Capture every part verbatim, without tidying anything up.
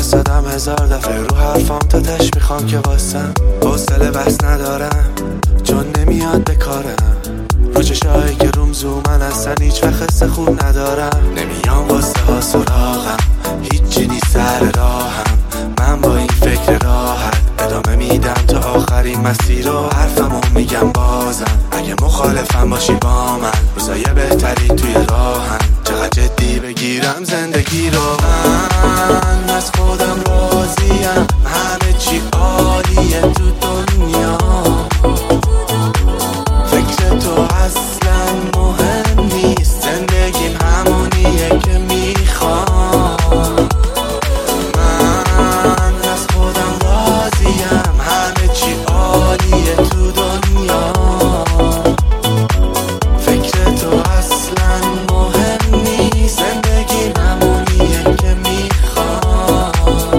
واسدم هزار دفعه رو حرفام تا تش میخوام که واسم حوصله بس ندارم چون نمیاد به کارم رو چشایی که روم زومن اصلا هیچ وقت حس خوب ندارم نمیام واسه ها سراغم هیچی نیست سر راهم من با این فکر راحت ادامه میدم تا آخرین مسیر رو حرفمو میگم بازم اگه مخالفم باشی با من روزای بهتری توی راهن چقدر جدی بگیرم زندگی رو من از خودم راضیم همه چی عالیه تو دنیا فکر تو اصلا مهم نیست زندگیم همونیه که میخوام من از خودم راضیم همه چی عالیه تو دنیا فکر تو اصلا مهم نیست زندگیم همونیه که میخوام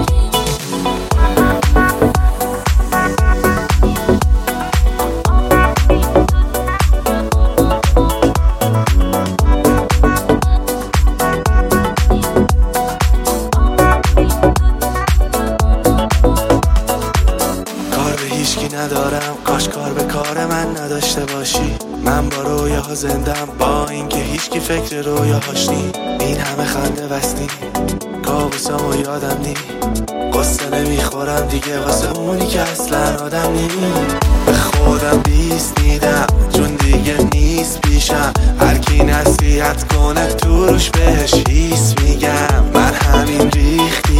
ندارم کاش کار به کار من نداشته باشی من با رویاها زندم با اینکه هیچکی فکر رویاهاش نی این همه خنده بستی کابوسامو یادم نی قصه نمیخورم دیگه واسه اونی که اصلا آدم نی به خودم بیست میدم چون دیگه نیست پیشم هر کی نصیحت کنه تو روش بهش هیس میگم من همین ریختی